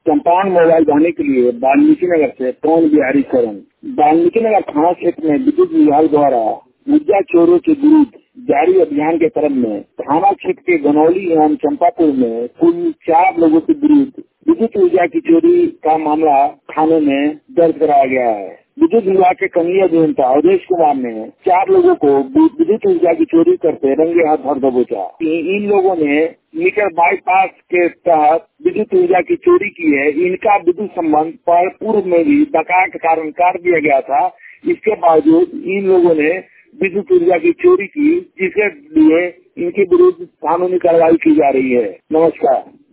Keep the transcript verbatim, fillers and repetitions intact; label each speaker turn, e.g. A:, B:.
A: Champaran mobile जाने के लिए वाल्मीकि नगर से पवन बिहारी शरण। वाल्मीकि नगर थाना क्षेत्र में विद्युत विभाग द्वारा ऊर्जा चोरों के विरुद्ध जारी अभियान के क्रम में थाना क्षेत्र के गनौली एवं चंपापुर में कुल चार लोगों के विरुद्ध विद्युत ऊर्जा की चोरी का मामला थाने में दर्ज कराया गया है। विद्युत विभाग के कनीय अभियंता अवधेश कुमार ने चार लोगों को विद्युत ऊर्जा की चोरी करते रंगे हाथ धर दबोचा। इन लोगों ने मीटर बाईपास के तहत विद्युत ऊर्जा की चोरी की है। इनका विद्युत संबंध पर पूर्व में भी बकाया के कारण काट दिया गया था। इसके बावजूद इन लोगों ने विद्युत ऊर्जा की चोरी की, जिसके लिए इनके विरुद्ध कानूनी कार्रवाई की जा रही है। नमस्कार।